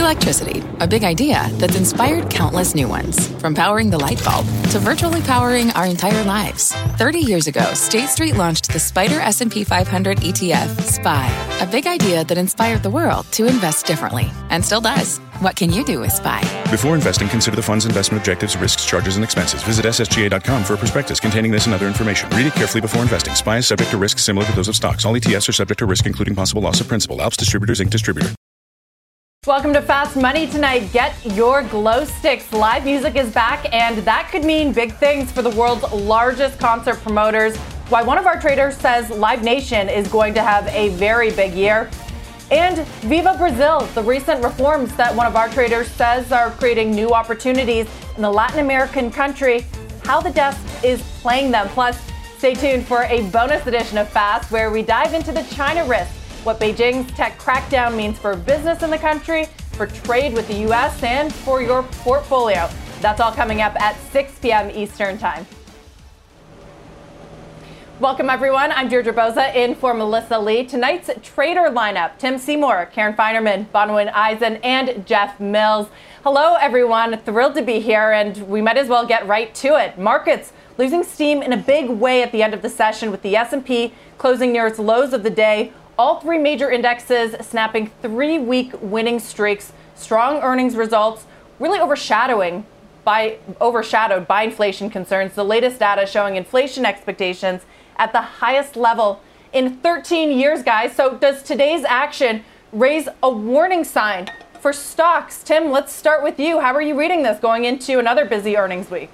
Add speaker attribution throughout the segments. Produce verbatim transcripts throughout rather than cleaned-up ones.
Speaker 1: Electricity, a big idea that's inspired countless new ones. From powering the light bulb to virtually powering our entire lives. thirty years ago, State Street launched the Spider S and P five hundred E T F, S P Y, a big idea that inspired the world to invest differently, and still does. What can you do with S P Y?
Speaker 2: Before investing, consider the fund's investment objectives, risks, charges, and expenses. Visit S S G A dot com for a prospectus containing this and other information. Read it carefully before investing. S P Y is subject to risks similar to those of stocks. All E T Fs are subject to risk, including possible loss of principal. Alps Distributors, Incorporated. Distributor.
Speaker 3: Welcome to Fast Money tonight. Get your glow sticks. Live music is back, and that could mean big things for the world's largest concert promoters. Why one of our traders says Live Nation is going to have a very big year. And Viva Brazil, the recent reforms that one of our traders says are creating new opportunities in the Latin American country, how the desk is playing them. Plus, stay tuned for a bonus edition of Fast, where we dive into the China risk, what Beijing's tech crackdown means for business in the country, for trade with the U S, and for your portfolio. That's all coming up at six p.m. Eastern Time. Welcome, everyone. I'm Deirdre Boza in for Melissa Lee. Tonight's trader lineup: Tim Seymour, Karen Feinerman, Bonawyn Eisen, and Jeff Mills. Hello, everyone. Thrilled to be here, and we might as well get right to it. Markets losing steam in a big way at the end of the session, with the S and P closing near its lows of the day. All three major indexes snapping three-week winning streaks. Strong earnings results really overshadowing by overshadowed by inflation concerns. The latest data showing inflation expectations at the highest level in thirteen years, guys. So does today's action raise a warning sign for stocks? Tim, let's start with you. How are you reading this going into another busy earnings week?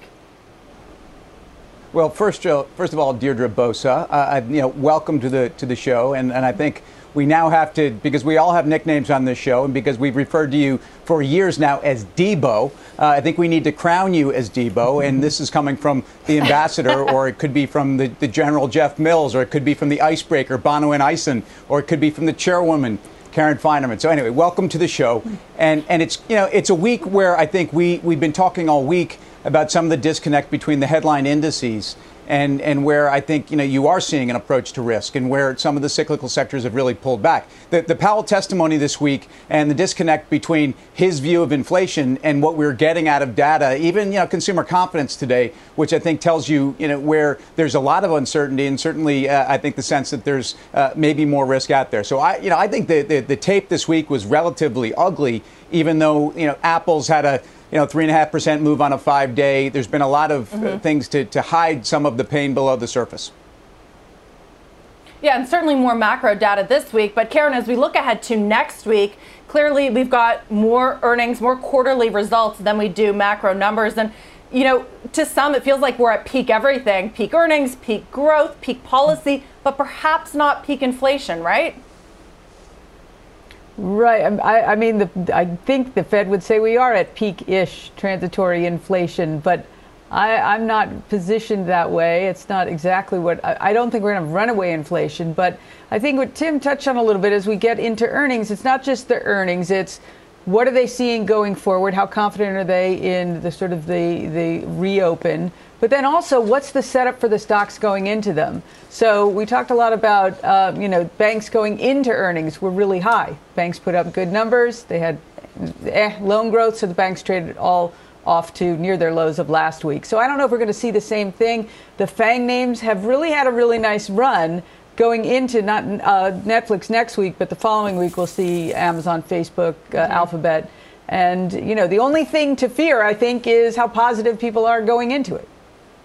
Speaker 4: Well, first, first of all, Deirdre Boza, uh, you know, welcome to the to the show, and, and I think we now have to, because we all have nicknames on this show, and because we've referred to you for years now as Debo, uh, I think we need to crown you as Debo, and this is coming from the ambassador, or it could be from the, the General Jeff Mills, or it could be from the icebreaker Bonawyn Eisen, or it could be from the chairwoman Karen Feinerman. So anyway, welcome to the show, and and it's you know it's a week where I think we we've been talking all week about some of the disconnect between the headline indices and, and where I think, you know, you are seeing an approach to risk and where some of the cyclical sectors have really pulled back. The, the Powell testimony this week and the disconnect between his view of inflation and what we're getting out of data, even, you know, consumer confidence today, which I think tells you, you know, where there's a lot of uncertainty and certainly uh, I think the sense that there's uh, maybe more risk out there. So I, you know, I think the, the, the tape this week was relatively ugly, even though, you know, Apple's had a You know, three and a half percent move on a five day. There's been a lot of mm-hmm. uh, things to, to hide some of the pain below the surface.
Speaker 3: Yeah, and certainly more macro data this week. But Karen, as we look ahead to next week, clearly we've got more earnings, more quarterly results than we do macro numbers. And, you know, to some, it feels like we're at peak everything, peak earnings, peak growth, peak policy, but perhaps not peak inflation, right?
Speaker 5: Right. I, I mean, the, I think the Fed would say we are at peak-ish transitory inflation, but I, I'm not positioned that way. It's not exactly what I, I don't think we're going to have runaway inflation, but I think what Tim touched on a little bit as we get into earnings, it's not just the earnings, it's what are they seeing going forward? How confident are they in the sort of the, the reopen? But then also, what's the setup for the stocks going into them? So we talked a lot about, uh, you know, banks going into earnings were really high. Banks put up good numbers. They had eh, loan growth, so the banks traded all off to near their lows of last week. So I don't know if we're going to see the same thing. The FANG names have really had a really nice run going into not uh, Netflix next week, but the following week we'll see Amazon, Facebook, uh, mm-hmm. Alphabet. And, you know, the only thing to fear, I think, is how positive people are going into it.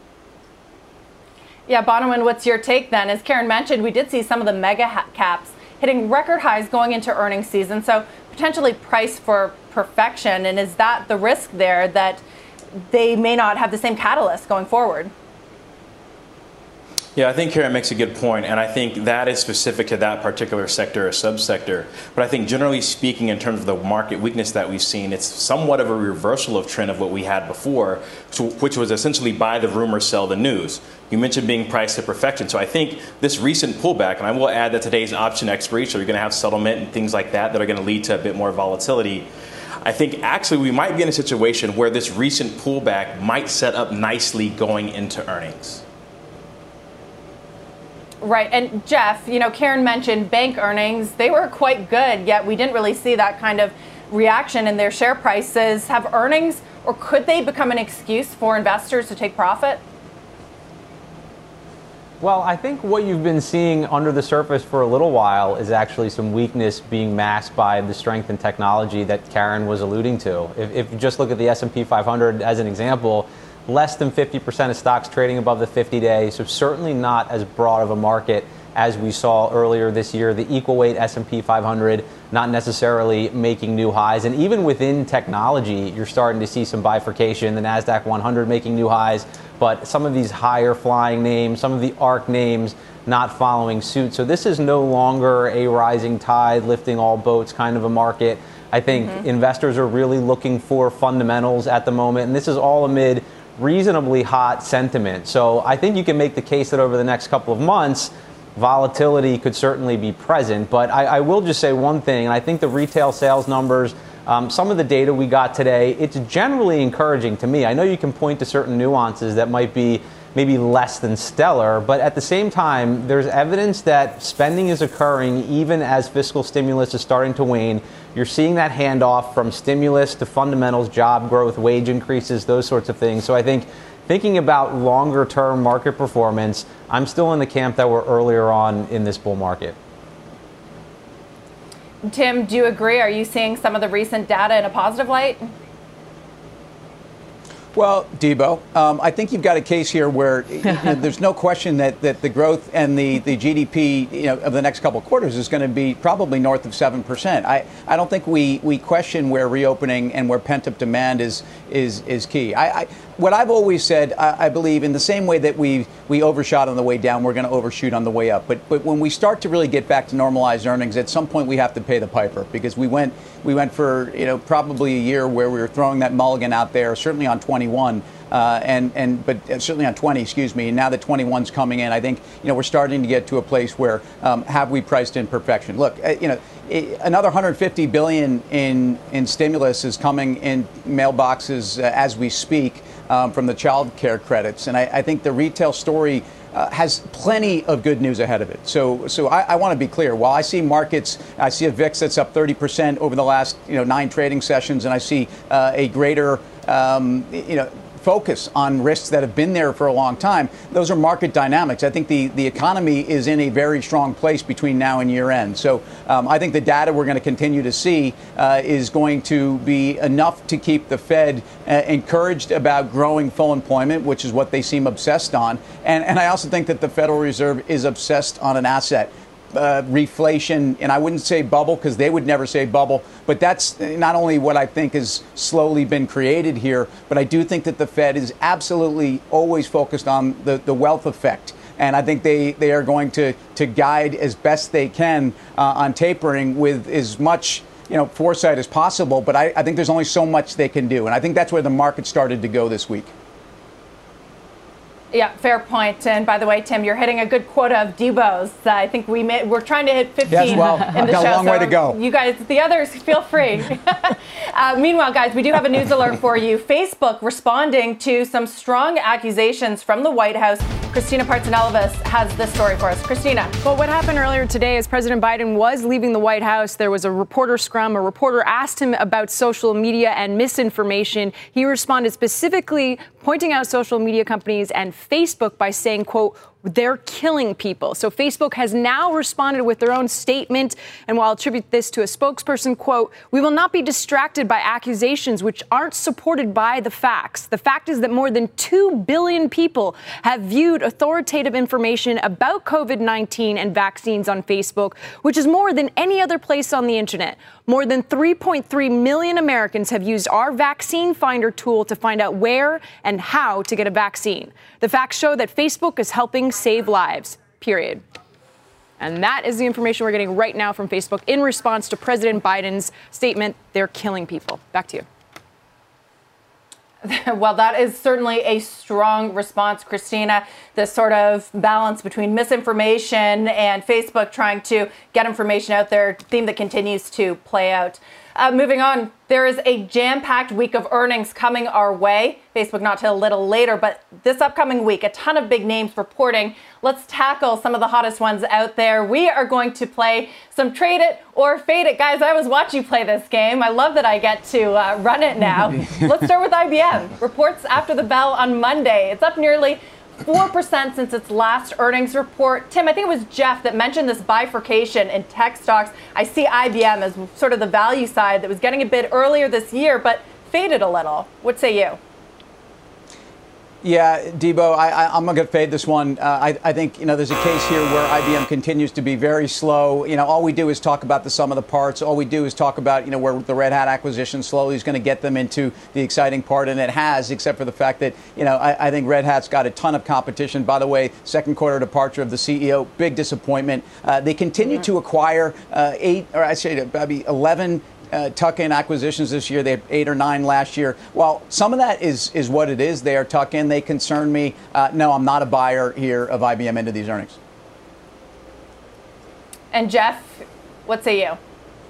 Speaker 3: Yeah, Bonawyn, what's your take then? As Karen mentioned, we did see some of the mega ha- caps hitting record highs going into earnings season, so potentially priced for perfection. And is that the risk there, that they may not have the same catalyst going forward?
Speaker 6: Yeah, I think Karen makes a good point, and I think that is specific to that particular sector or subsector. But I think generally speaking, in terms of the market weakness that we've seen, it's somewhat of a reversal of trend of what we had before, which was essentially buy the rumor, sell the news. You mentioned being priced to perfection. So I think this recent pullback, and I will add that today's option expiry, so you're going to have settlement and things like that that are going to lead to a bit more volatility. I think actually we might be in a situation where this recent pullback might set up nicely going into earnings.
Speaker 3: Right. And Jeff, you know, Karen mentioned bank earnings. They were quite good, yet we didn't really see that kind of reaction in their share prices. Have earnings, or could they become an excuse for investors to take profit?
Speaker 7: Well, I think what you've been seeing under the surface for a little while is actually some weakness being masked by the strength in technology that Karen was alluding to. If, if you just look at the S and P five hundred as an example, less than fifty percent of stocks trading above the fifty day, so certainly not as broad of a market as we saw earlier this year. The equal weight S and P five hundred not necessarily making new highs. And even within technology, you're starting to see some bifurcation. The NASDAQ one hundred making new highs, but some of these higher flying names, some of the ARK names not following suit. So this is no longer a rising tide lifting all boats kind of a market. I think mm-hmm. investors are really looking for fundamentals at the moment, and this is all amid reasonably hot sentiment. So I think you can make the case that over the next couple of months, volatility could certainly be present. But I, I will just say one thing, and I think the retail sales numbers, um, some of the data we got today, it's generally encouraging to me. I know you can point to certain nuances that might be maybe less than stellar, but at the same time, there's evidence that spending is occurring even as fiscal stimulus is starting to wane. You're seeing that handoff from stimulus to fundamentals, job growth, wage increases, those sorts of things. So I think thinking about longer term market performance, I'm still in the camp that we're earlier on in this bull market.
Speaker 3: Tim, do you agree? Are you seeing some of the recent data in a positive light?
Speaker 4: Well, Debo, um, I think you've got a case here where you know, there's no question that, that the growth and the, the G D P you know, of the next couple of quarters is going to be probably north of seven percent. I, I don't think we, we question where reopening and where pent-up demand is is is key. I, I, what I've always said, I, I believe, in the same way that we we overshot on the way down, we're going to overshoot on the way up. But but when we start to really get back to normalized earnings, at some point we have to pay the piper, because we went we went for you know probably a year where we were throwing that mulligan out there, certainly on twenty-one. Uh, and and but certainly on twenty, excuse me. And now that twenty-one's coming in, I think you know we're starting to get to a place where um, have we priced in perfection? Look, uh, you know, another one hundred fifty billion in in stimulus is coming in mailboxes uh, as we speak um, from the child care credits, and I, I think the retail story uh, has plenty of good news ahead of it. So so I, I want to be clear. While I see markets, I see a V I X that's up thirty percent over the last you know nine trading sessions, and I see uh, a greater um, you know. focus on risks that have been there for a long time. Those are market dynamics. I think the, the economy is in a very strong place between now and year end. So um, I think the data we're going to continue to see uh, is going to be enough to keep the Fed uh, encouraged about growing full employment, which is what they seem obsessed on. And, and I also think that the Federal Reserve is obsessed on an asset. Uh, reflation, and I wouldn't say bubble because they would never say bubble, but that's not only what I think has slowly been created here, but I do think that the Fed is absolutely always focused on the, the wealth effect. And I think they, they are going to, to guide as best they can uh, on tapering with as much you know, foresight as possible. But I, I think there's only so much they can do. And I think that's where the market started to go this week.
Speaker 3: Yeah, fair point. And by the way, Tim, you're hitting a good quota of Debo's. Uh, I think we may, we're trying to hit fifteen
Speaker 4: yes, well,
Speaker 3: in the
Speaker 4: got
Speaker 3: show.
Speaker 4: a long
Speaker 3: so
Speaker 4: way to go.
Speaker 3: You guys, the others, feel free. uh, meanwhile, guys, we do have a news alert for you. Facebook responding to some strong accusations from the White House. Christina Partsinevelos has this story for us. Christina.
Speaker 8: Well, what happened earlier today is President Biden was leaving the White House. There was a reporter scrum. A reporter asked him about social media and misinformation. He responded specifically pointing out social media companies and Facebook by saying, quote, they're killing people. So Facebook has now responded with their own statement. And while I'll attribute this to a spokesperson, quote, we will not be distracted by accusations which aren't supported by the facts. The fact is that more than two billion people have viewed authoritative information about COVID nineteen and vaccines on Facebook, which is more than any other place on the internet. More than three point three million Americans have used our Vaccine Finder tool to find out where and how to get a vaccine. The facts show that Facebook is helping save lives, period. And that is the information we're getting right now from Facebook in response to President Biden's statement, they're killing people. Back to you.
Speaker 3: Well, that is certainly a strong response, Christina. This sort of balance between misinformation and Facebook trying to get information out there, theme that continues to play out. Uh, moving on, there is a jam-packed week of earnings coming our way. Facebook not till a little later, but this upcoming week, a ton of big names reporting. Let's tackle some of the hottest ones out there. We are going to play some Trade It or Fade It. Guys, I always watch you play this game. I love that I get to uh, run it now. Let's start with I B M. Reports after the bell on Monday. It's up nearly four percent since its last earnings report. Tim, I think it was Jeff that mentioned this bifurcation in tech stocks. I see I B M as sort of the value side that was getting a bid earlier this year, but faded a little. What say you?
Speaker 4: Yeah, Debo, I, I, I'm going to fade this one. Uh, I, I think, you know, there's a case here where I B M continues to be very slow. You know, all we do is talk about the sum of the parts. All we do is talk about, you know, where the Red Hat acquisition slowly is going to get them into the exciting part, and it has, except for the fact that, you know, I, I think Red Hat's got a ton of competition. By the way, second quarter departure of the C E O, big disappointment. Uh, they continue mm-hmm. to acquire uh, eight, or I say maybe eleven Uh, tuck-in acquisitions this year. They had eight or nine last year. While some of that is is what it is, they are tuck-in. They concern me. Uh, no, I'm not a buyer here of I B M into these earnings.
Speaker 3: And Jeff, what say you?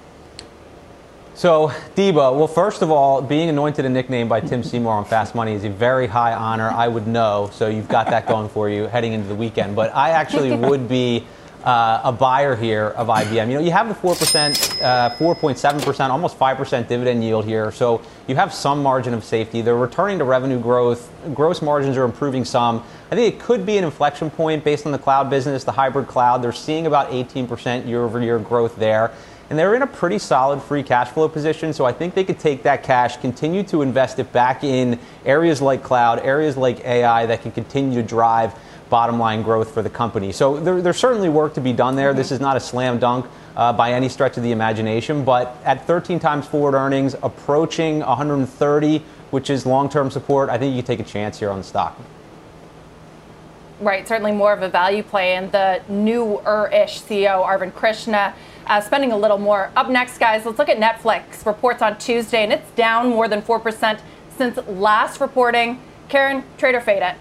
Speaker 7: So, Debo, well, first of all, being anointed a nickname by Tim Seymour on Fast Money is a very high honor. I would know, so you've got that going for you heading into the weekend. But I actually would be Uh, a buyer here of I B M. You know, you have the four percent, uh, four point seven percent, almost five percent dividend yield here. So you have some margin of safety. They're returning to revenue growth. Gross margins are improving some. I think it could be an inflection point based on the cloud business, the hybrid cloud. They're seeing about eighteen percent year over year growth there. And they're in a pretty solid free cash flow position. So I think they could take that cash, continue to invest it back in areas like cloud, areas like A I that can continue to drive bottom line growth for the company. So there, there's certainly work to be done there. Mm-hmm. This is not a slam dunk uh, by any stretch of the imagination, but at thirteen times forward earnings, approaching one hundred thirty, which is long-term support, I think you can take a chance here on the stock.
Speaker 3: Right, certainly more of a value play, and the newer-ish C E O, Arvind Krishna, uh, spending a little more. Up next, guys, let's look at Netflix. Reports on Tuesday, and it's down more than four percent since last reporting. Karen, trade or fade it?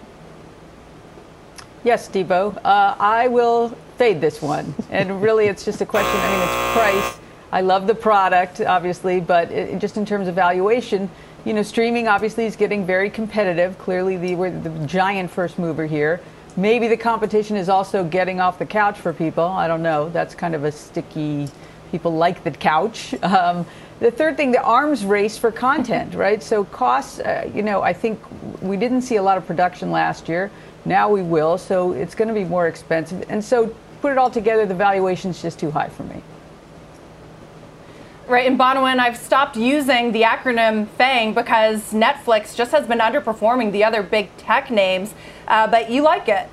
Speaker 5: Yes, Debo. Uh, I will fade this one. And really, it's just a question. I mean, it's price. I love the product, obviously, but it, just in terms of valuation, you know, streaming obviously is getting very competitive. Clearly, the, we're the giant first mover here. Maybe the competition is also getting off the couch for people. I don't know. That's kind of a sticky, people like the couch. Um, the third thing, the arms race for content, right? So costs, uh, you know, I think we didn't see a lot of production last year. Now we will, so it's going to be more expensive. And so put it all together, the valuation's just too high for me.
Speaker 3: Right, and Bonawyn, I've stopped using the acronym FANG because Netflix just has been underperforming the other big tech names, uh, but you like it.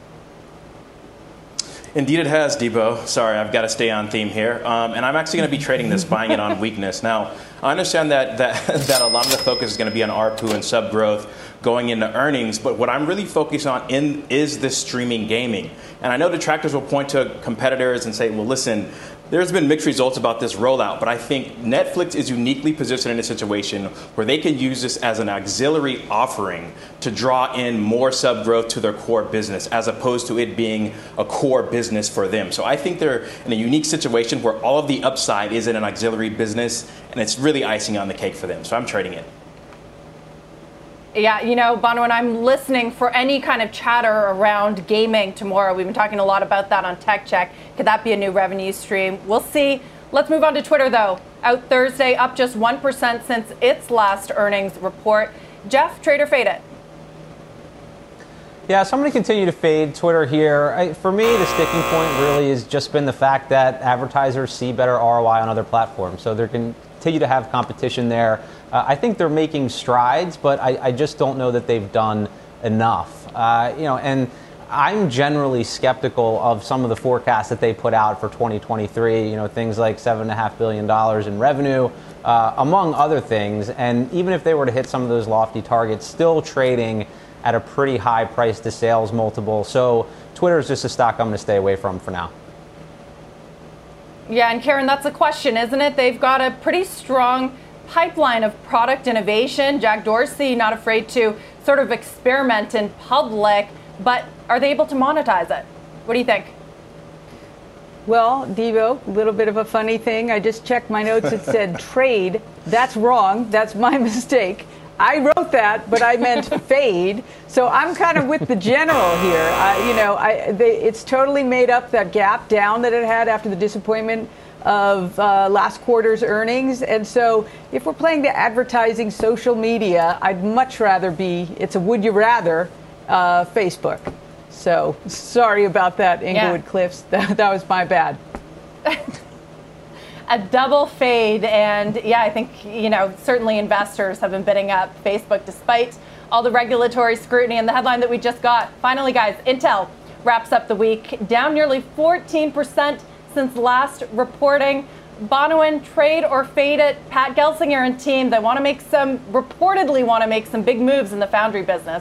Speaker 6: Indeed it has, Debo. Sorry, I've got to stay on theme here. Um, and I'm actually going to be trading this, buying it on weakness. Now, I understand that, that, that a lot of the focus is going to be on A R P U and sub growth going into earnings, but what I'm really focused on in is this streaming gaming. And I know detractors will point to competitors and say, well, listen, there's been mixed results about this rollout, but I think Netflix is uniquely positioned in a situation where they could use this as an auxiliary offering to draw in more sub growth to their core business, as opposed to it being a core business for them. So I think they're in a unique situation where all of the upside is in an auxiliary business, and it's really icing on the cake for them. So I'm trading it.
Speaker 3: Yeah, you know, Bonawyn, I'm listening for any kind of chatter around gaming tomorrow. We've been talking a lot about that on Tech Check. Could that be a new revenue stream? We'll see. Let's move on to Twitter, though. Out Thursday, up just one percent since its last earnings report. Jeff, trade or fade it?
Speaker 7: Yeah, so I'm going to continue to fade Twitter here. I, for me, the sticking point really has just been the fact that advertisers see better R O I on other platforms. So they're going to continue to have competition there. Uh, I think they're making strides, but I, I just don't know that they've done enough. Uh, you know, and I'm generally skeptical of some of the forecasts that they put out for twenty twenty-three. You know, things like seven and a half billion dollars in revenue, uh, among other things. And even if they were to hit some of those lofty targets, still trading at a pretty high price to sales multiple. So Twitter is just a stock I'm going to stay away from for now.
Speaker 3: Yeah, and Karen, that's a question, isn't it? They've got a pretty strong pipeline of product innovation. Jack Dorsey not afraid to sort of experiment in public, but are they able to monetize it? What do you think?
Speaker 5: Well, Devo, a little bit of a funny thing. I just checked my notes. It said trade. That's wrong. That's my mistake. I wrote that, but I meant fade. So I'm kind of with the general here. I, you know, I, they, it's totally made up that gap down that it had after the disappointment of uh, last quarter's earnings. And so if we're playing the advertising social media, I'd much rather be, it's a would you rather, uh, Facebook. So sorry about that, Inglewood yeah. Cliffs. That, that was my bad.
Speaker 3: A double fade. And yeah, I think, you know, certainly investors have been bidding up Facebook despite all the regulatory scrutiny. And the headline that we just got, finally, guys, Intel wraps up the week down nearly fourteen percent since last reporting. Bonawyn, trade or fade it? Pat Gelsinger and team, they want to make some, reportedly want to make some big moves in the foundry business.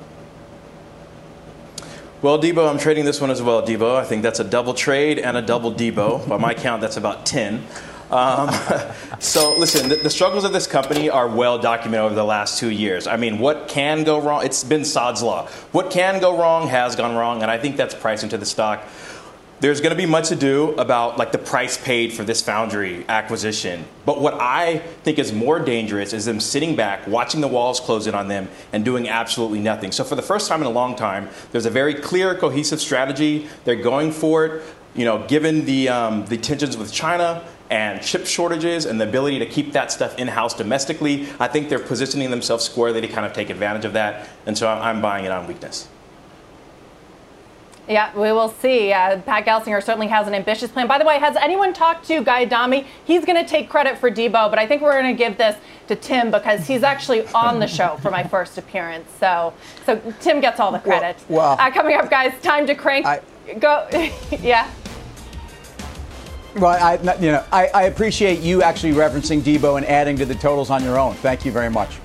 Speaker 6: Well, Debo, I'm trading this one as well, Debo. I think that's a double trade and a double Debo. By my count, that's about ten. Um, so, listen, the, the struggles of this company are well documented over the last two years. I mean, what can go wrong? It's been Sod's Law. What can go wrong has gone wrong, and I think that's priced into the stock. There's going to be much to do about like the price paid for this foundry acquisition. But what I think is more dangerous is them sitting back, watching the walls close in on them, and doing absolutely nothing. So for the first time in a long time, there's a very clear, cohesive strategy. They're going for it. You know, given the um, the tensions with China and chip shortages and the ability to keep that stuff in-house domestically, I think they're positioning themselves squarely to kind of take advantage of that. And so I'm buying it on weakness.
Speaker 3: Yeah, we will see. Uh, Pat Gelsinger certainly has an ambitious plan. By the way, has anyone talked to Guy Adami? He's going to take credit for Debo, but I think we're going to give this to Tim because he's actually on the show for my first appearance. So, so Tim gets all the credit.
Speaker 4: Well, well
Speaker 3: uh, coming up, guys, time to crank. I, Go, yeah.
Speaker 4: Well, I, you know, I, I appreciate you actually referencing Debo and adding to the totals on your own. Thank you very much.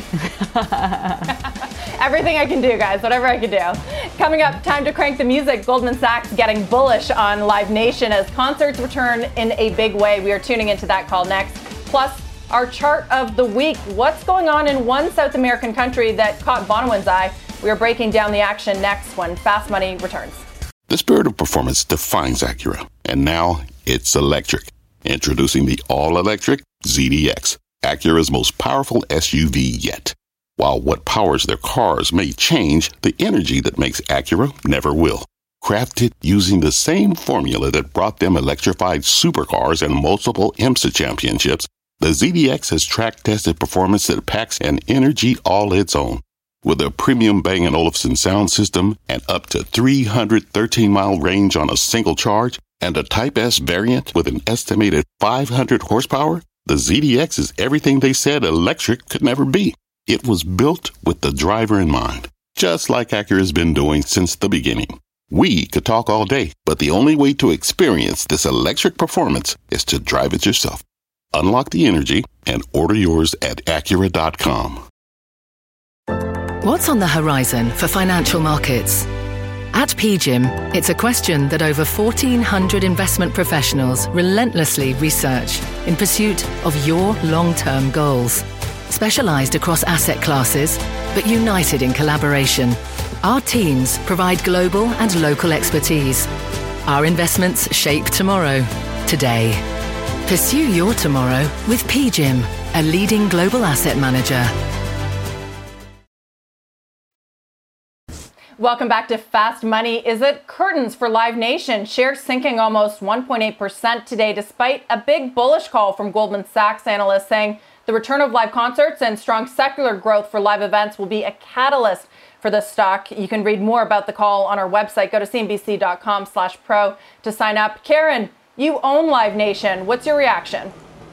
Speaker 3: Everything I can do, guys, whatever I can do. Coming up, time to crank the music. Goldman Sachs getting bullish on Live Nation as concerts return in a big way. We are tuning into that call next. Plus, our chart of the week. What's going on in one South American country that caught Bonawyn's eye? We are breaking down the action next when Fast Money returns.
Speaker 9: The spirit of performance defines Acura, and now it's electric. Introducing the all-electric Z D X, Acura's most powerful S U V yet. While what powers their cars may change, the energy that makes Acura never will. Crafted using the same formula that brought them electrified supercars and multiple IMSA championships, the Z D X has track-tested performance that packs an energy all its own. With a premium Bang and Olufsen sound system and up to three hundred thirteen mile range on a single charge, and a Type S variant with an estimated five hundred horsepower, the Z D X is everything they said electric could never be. It was built with the driver in mind, just like Acura's been doing since the beginning. We could talk all day, but the only way to experience this electric performance is to drive it yourself. Unlock the energy and order yours at Acura dot com.
Speaker 10: What's on the horizon for financial markets? At P G I M, it's a question that over fourteen hundred investment professionals relentlessly research in pursuit of your long-term goals. Specialized across asset classes, but united in collaboration, our teams provide global and local expertise. Our investments shape tomorrow, today. Pursue your tomorrow with P G I M, a leading global asset manager.
Speaker 3: Welcome back to Fast Money. Is it curtains for Live Nation? Shares sinking almost one point eight percent today, despite a big bullish call from Goldman Sachs analysts saying the return of live concerts and strong secular growth for live events will be a catalyst for the stock. You can read more about the call on our website. Go to C N B C dot com slash pro to sign up. Karen, you own Live Nation. What's your reaction?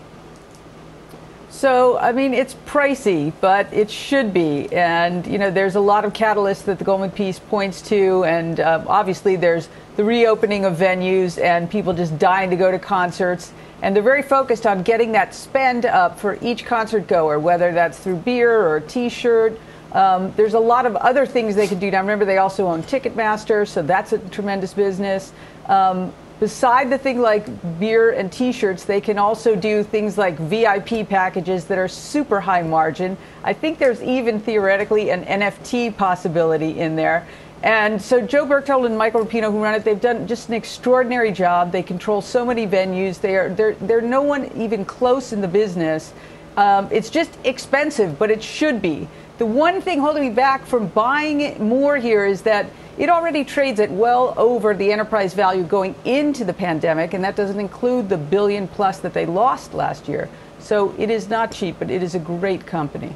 Speaker 5: So, I mean, it's pricey, but it should be. And, you know, there's a lot of catalysts that the Goldman piece points to. And uh, obviously there's the reopening of venues and people just dying to go to concerts. And they're very focused on getting that spend up for each concert goer, whether that's through beer or a T-shirt. Um, there's a lot of other things they could do. Now, remember, they also own Ticketmaster, so that's a tremendous business. Um, Beside the thing like beer and T-shirts, they can also do things like V I P packages that are super high margin. I think there's even theoretically an N F T possibility in there. And so Joe Berchtold and Michael Rapino, who run it, they've done just an extraordinary job. They control so many venues. They are they're they're no one even close in the business. Um, it's just expensive, but it should be. The one thing holding me back from buying it more here is that it already trades at well over the enterprise value going into the pandemic, and that doesn't include the billion plus that they lost last year. So it is not cheap, but it is a great company.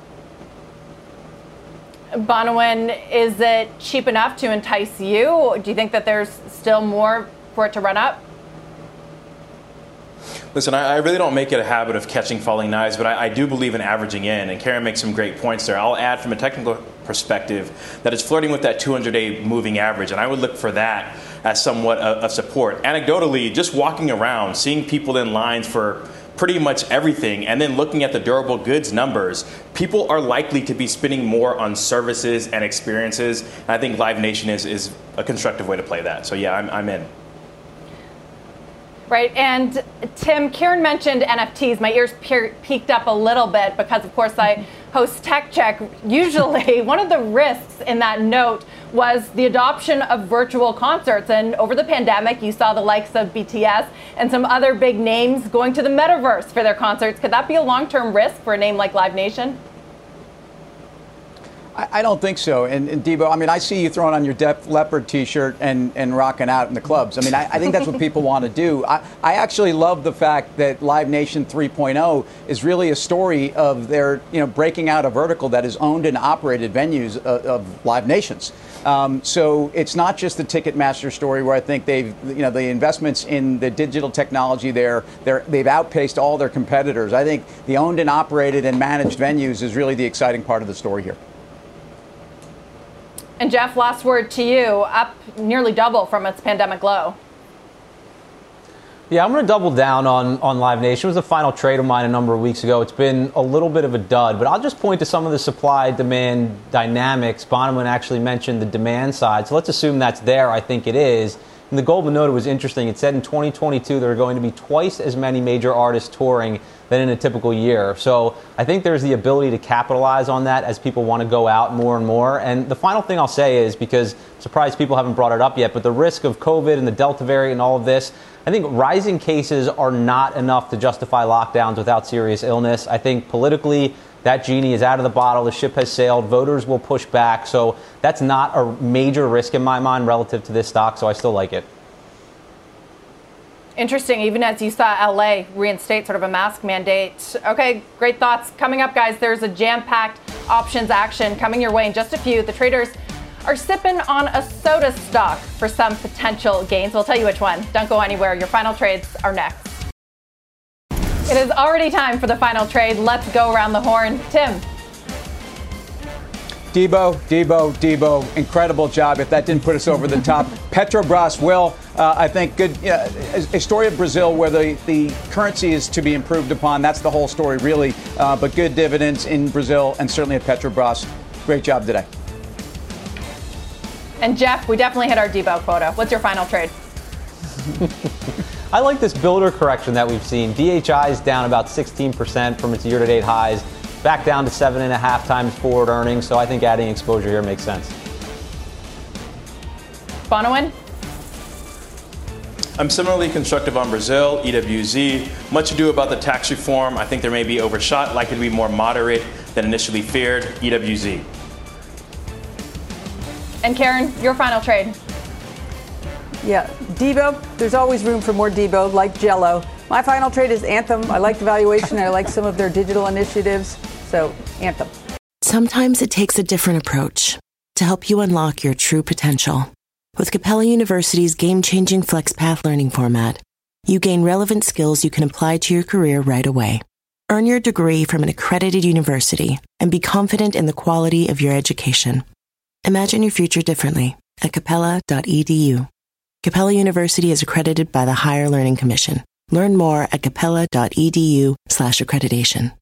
Speaker 3: Bonawyn, is it cheap enough to entice you? Do you think that there's still more for it to run up?
Speaker 6: Listen, I, I really don't make it a habit of catching falling knives, but I, I do believe in averaging in, and Karen makes some great points there. I'll add from a technical perspective that it's flirting with that two hundred day moving average, and I would look for that as somewhat of, of support. Anecdotally, just walking around, seeing people in lines for pretty much everything, and then looking at the durable goods numbers, people are likely to be spending more on services and experiences, and I think Live Nation is, is a constructive way to play that. So yeah, I'm, I'm in.
Speaker 3: Right, and Tim, Karen mentioned N F Ts. My ears pe- peaked up a little bit because, of course, I host Tech Check. Usually, one of the risks in that note was the adoption of virtual concerts. And over the pandemic, you saw the likes of B T S and some other big names going to the metaverse for their concerts. Could that be a long-term risk for a name like Live Nation?
Speaker 4: I don't think so. And, and Debo, I mean, I see you throwing on your Def Leppard T-shirt and, and rocking out in the clubs. I mean, I, I think that's what people want to do. I, I actually love the fact that Live Nation three point oh is really a story of their, you know, breaking out a vertical that is owned and operated venues of, of Live Nations. Um, so it's not just the Ticketmaster story where I think they've, you know, the investments in the digital technology there, they're, they've outpaced all their competitors. I think the owned and operated and managed venues is really the exciting part of the story here.
Speaker 3: And Jeff, last word to you, up nearly double from its pandemic low.
Speaker 7: Yeah, I'm going to double down on, on Live Nation. It was the final trade of mine a number of weeks ago. It's been a little bit of a dud, but I'll just point to some of the supply-demand dynamics. Bonawyn actually mentioned the demand side, so let's assume that's there. I think it is. And the Goldman Note was interesting. It said in twenty twenty-two there are going to be twice as many major artists touring than in a typical year. So I think there's the ability to capitalize on that as people want to go out more and more. And the final thing I'll say is, because I'm surprised people haven't brought it up yet, but the risk of COVID and the Delta variant and all of this, I think rising cases are not enough to justify lockdowns without serious illness. I think politically, that genie is out of the bottle. The ship has sailed. Voters will push back. So that's not a major risk in my mind relative to this stock. So I still like it.
Speaker 3: Interesting, even as you saw L A reinstate sort of a mask mandate. Okay, great thoughts. Coming up, guys, there's a jam-packed options action coming your way in just a few. The traders are sipping on a soda stock for some potential gains. We'll tell you which one. Don't go anywhere. Your final trades are next. It is already time for the final trade. Let's go around the horn. Tim.
Speaker 4: Debo, Debo, Debo, incredible job. If that didn't put us over the top. Petrobras will, uh, I think, good. Uh, a story of Brazil where the, the currency is to be improved upon. That's the whole story, really. Uh, but good dividends in Brazil and certainly at Petrobras. Great job today.
Speaker 3: And Jeff, we definitely hit our Debo quota. What's your final trade?
Speaker 7: I like this builder correction that we've seen. D H I is down about sixteen percent from its year-to-date highs, back down to seven and a half times forward earnings. So I think adding exposure here makes sense.
Speaker 3: Bonawyn?
Speaker 6: I'm similarly constructive on Brazil, E W Z. Much ado about the tax reform. I think there may be overshot, likely to be more moderate than initially feared. E W Z.
Speaker 3: And Karen, your final trade.
Speaker 5: Yeah, Debo, there's always room for more Debo, like Jell-O. My final trade is Anthem. I like the valuation. I like some of their digital initiatives. So, Anthem.
Speaker 11: Sometimes it takes a different approach to help you unlock your true potential. With Capella University's game-changing FlexPath learning format, you gain relevant skills you can apply to your career right away. Earn your degree from an accredited university and be confident in the quality of your education. Imagine your future differently at capella dot e d u. Capella University is accredited by the Higher Learning Commission. Learn more at capella dot e d u slash accreditation.